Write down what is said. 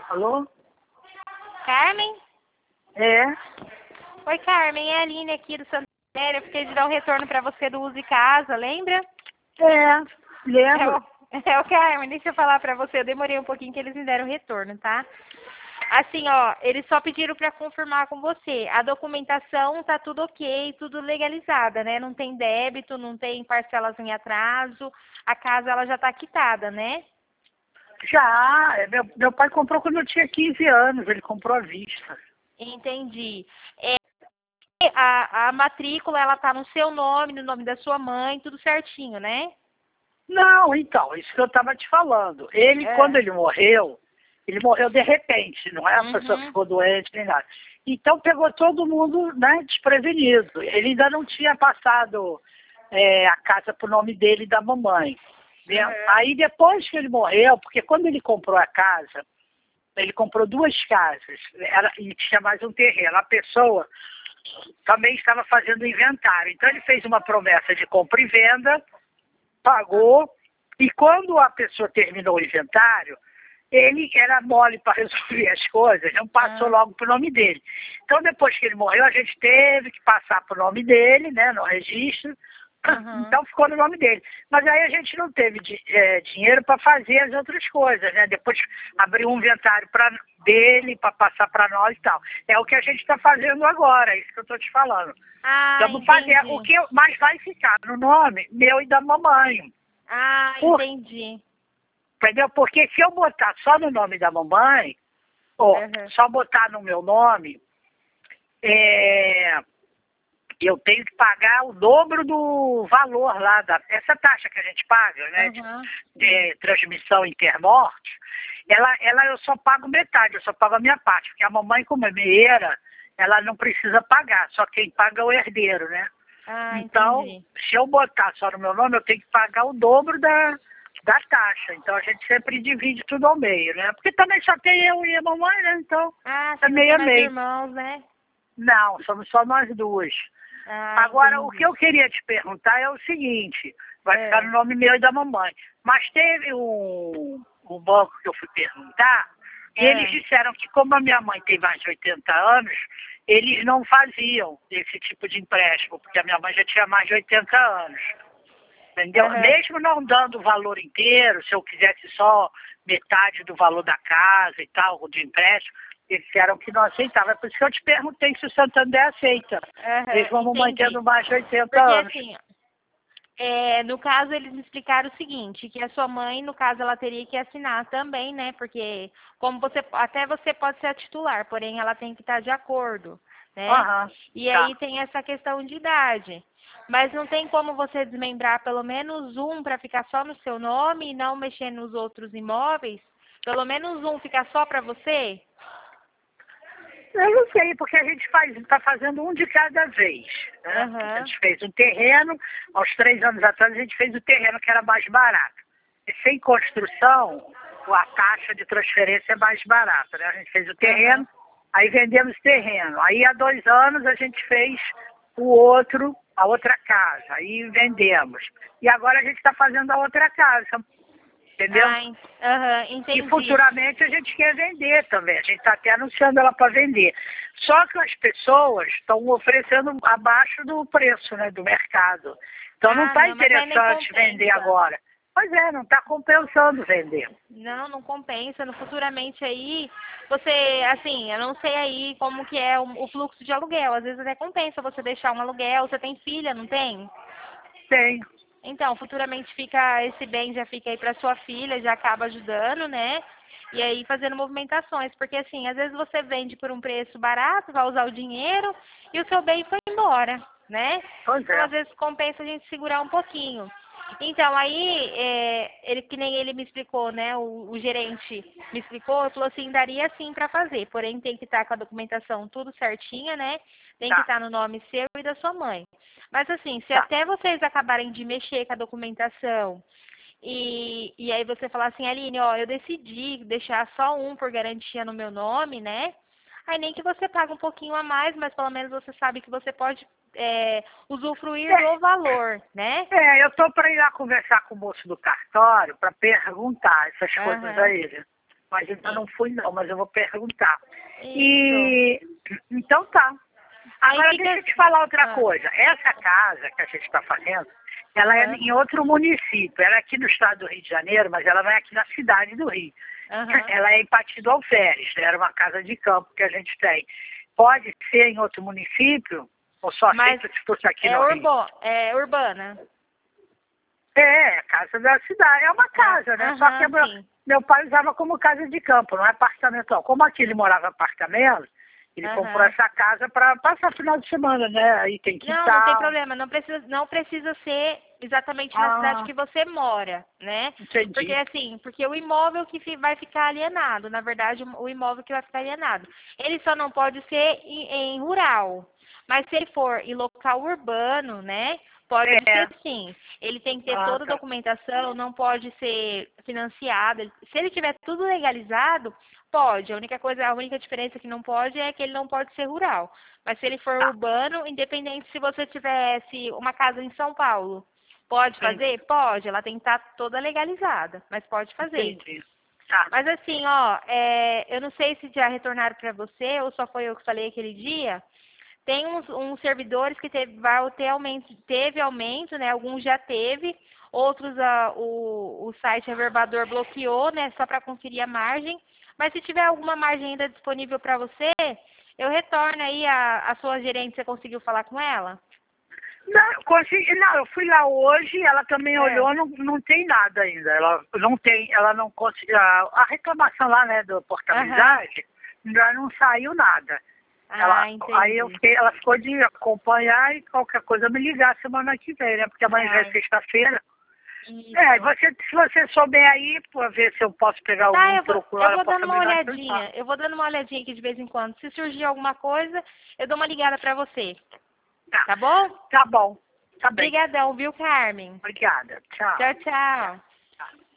Alô? Carmen? É? Oi, Carmen, é a Aline aqui do Santander. Eu fiquei de dar um retorno para você do Uso e Casa, lembra? É, lembro. É o Carmen, deixa eu falar para você. Eu demorei um pouquinho que eles me deram retorno, tá? Assim, ó, eles só pediram para confirmar com você. A documentação tá tudo ok, tudo legalizada, né? Não tem débito, não tem parcelas em atraso. A casa, ela já tá quitada, né? Já, meu pai comprou quando eu tinha 15 anos, ele comprou à vista. Entendi. A matrícula, ela tá no seu nome, no nome da sua mãe, tudo certinho, né? Não, então, isso que eu estava te falando. Quando É. ele morreu de repente, não é a pessoa que Uhum. ficou doente nem nada. Então pegou todo mundo, né, desprevenido. Ele ainda não tinha passado a casa pro nome dele e da mamãe. Né? Uhum. Aí depois que ele morreu, porque quando ele comprou a casa, ele comprou 2 casas e tinha mais um terreno. A pessoa também estava fazendo inventário. Então ele fez uma promessa de compra e venda, pagou, e quando a pessoa terminou o inventário, ele era mole para resolver as coisas, não passou logo para o nome dele. Então depois que ele morreu, a gente teve que passar para o nome dele, né, no registro. Uhum. Então ficou no nome dele. Mas aí a gente não teve dinheiro para fazer as outras coisas, né? Depois abriu um inventário dele para passar para nós e tal. É o que a gente está fazendo agora, é isso que eu estou te falando. Ah, Vamos fazer o entendi. que, mas vai ficar no nome meu e da mamãe. Ah, Por, entendi. entendeu? Porque se eu botar só no nome da mamãe, ou Uhum. só botar no meu nome, eu tenho que pagar o dobro do valor lá, essa taxa que a gente paga, né, Uhum. de transmissão intermorte, eu só pago metade, eu só pago a minha parte, porque a mamãe, como é meieira, ela não precisa pagar, só quem paga é o herdeiro, né? Ah, Então, entendi. se eu botar só no meu nome, eu tenho que pagar o dobro da taxa. Então a gente sempre divide tudo ao meio, né? Porque também só tem eu e a mamãe, né? Então Ah, é você não tem meio a mais meio. irmãos, né? Não, somos só nós duas. Ah, Agora, o que entendi. eu queria te perguntar é o seguinte, vai ficar no É. nome meu e da mamãe, mas teve um banco que eu fui perguntar, e eles É. disseram que como a minha mãe tem mais de 80 anos, eles não faziam esse tipo de empréstimo, porque a minha mãe já tinha mais de 80 anos. Entendeu? Uhum. Mesmo não dando o valor inteiro, se eu quisesse só metade do valor da casa e tal, de empréstimo, eles disseram que não aceitavam. É por isso que eu te perguntei se o Santander aceita. Uhum. Mesmo a mamãe Entendi. tendo mais de 80 Porque anos. assim, no caso eles me explicaram o seguinte, que a sua mãe, no caso, ela teria que assinar também, né? Porque como até você pode ser a titular, porém ela tem que estar de acordo, né? Aham, E tá. aí tem essa questão de idade. Mas não tem como você desmembrar pelo menos um para ficar só no seu nome e não mexer nos outros imóveis? Pelo menos um ficar só para você? Eu não sei, porque a gente está fazendo um de cada vez. Né? A Aham. gente fez um terreno, aos 3 anos atrás a gente fez o terreno que era mais barato. E sem construção, a taxa de transferência é mais barata. Né? A gente fez o Aham. terreno, aí vendemos o terreno. Aí há 2 anos a gente fez a outra casa, aí vendemos. E agora a gente está fazendo a outra casa, entendeu? Ah, aham, E entendi. futuramente a gente quer vender também. A gente está até anunciando ela para vender. Só que as pessoas estão oferecendo abaixo do preço, né, do mercado. Então não Ah, está não, mas aí nem interessante vender compensa. agora. Pois é, não está compensando vender. Não, não compensa. No futuramente aí, você, assim, eu não sei aí como que é o fluxo de aluguel. Às vezes até compensa você deixar um aluguel. Você tem filha, não tem? Tem. Então, futuramente fica esse bem já fica aí para sua filha, já acaba ajudando, né? E aí fazendo movimentações, porque assim, às vezes você vende por um preço barato, vai usar o dinheiro e o seu bem foi embora, né? Pois Então, é. às vezes compensa a gente segurar um pouquinho. Então, aí, que nem ele me explicou, né? O gerente me explicou, ele falou assim, daria sim para fazer, porém tem que estar com a documentação tudo certinha, né? Tem que Tá, estar no nome seu e da sua mãe. Mas assim, se tá. até vocês acabarem de mexer com a documentação e aí você falar assim, Aline, ó, eu decidi deixar só um por garantia no meu nome, né? Aí nem que você pague um pouquinho a mais, mas pelo menos você sabe que você pode usufruir do valor, né? Eu estou para ir lá conversar com o moço do cartório para perguntar essas coisas a Aham. ele. Mas ainda não fui não, mas eu vou perguntar. Isso. E então tá. Aí Agora fica- deixa eu te falar outra Ah. coisa. Essa casa que a gente está fazendo, ela é Aham. em outro município. Ela é aqui no estado do Rio de Janeiro, mas ela não é aqui na cidade do Rio. Aham. Ela é em Partido Alferes, né? Era uma casa de campo que a gente tem. Pode ser em outro município? Ou só Mas aceita se fosse aqui é, no Rio? é urbana. É, casa da cidade. É uma casa, né? Só que Aham, sim. meu pai usava como casa de campo, não é apartamento. Não. Como aqui ele morava em apartamento, ele Aham. comprou essa casa para passar final de semana, né? Aí tem quintal. Não tem problema. Não precisa ser exatamente na cidade que você mora, né? Entendi. Porque o imóvel vai ficar alienado. Na verdade, o imóvel que vai ficar alienado. Ele só não pode ser em rural. Mas se ele for em local urbano, né? Pode ser sim. Ele tem que ter toda a Tá. documentação, não pode ser financiado. Se ele tiver tudo legalizado, pode. A única diferença que não pode é que ele não pode ser rural. Mas se ele for urbano, independente se você tivesse uma casa em São Paulo, pode fazer? Pode. Ela tem que estar toda legalizada, mas pode fazer. Entendi. Tá. Mas assim, eu não sei se já retornaram para você ou só foi eu que falei aquele dia. Tem uns servidores que teve aumento, né? Alguns já teve, outros o site Averbador bloqueou, né? Só para conferir a margem. Mas se tiver alguma margem ainda disponível para você, eu retorno aí a sua gerente, você conseguiu falar com ela? Não, eu fui lá hoje, ela também olhou, não tem nada ainda. Ela não conseguiu. A reclamação lá, né, do portabilidade, ainda não saiu nada. Entendi. Aí ela ficou de acompanhar e qualquer coisa me ligar semana que vem, né? Porque amanhã já é sexta-feira. Isso. Se você souber aí, pra ver se eu posso pegar algum troco lá eu vou na dando uma portabilidade, olhadinha. Eu vou dando uma olhadinha aqui de vez em quando. Se surgir alguma coisa, eu dou uma ligada pra você. Tá bom? Tá bom. Tá bem. Obrigadão, viu, Carmen? Obrigada. Tchau. Tchau, tchau. Tchau.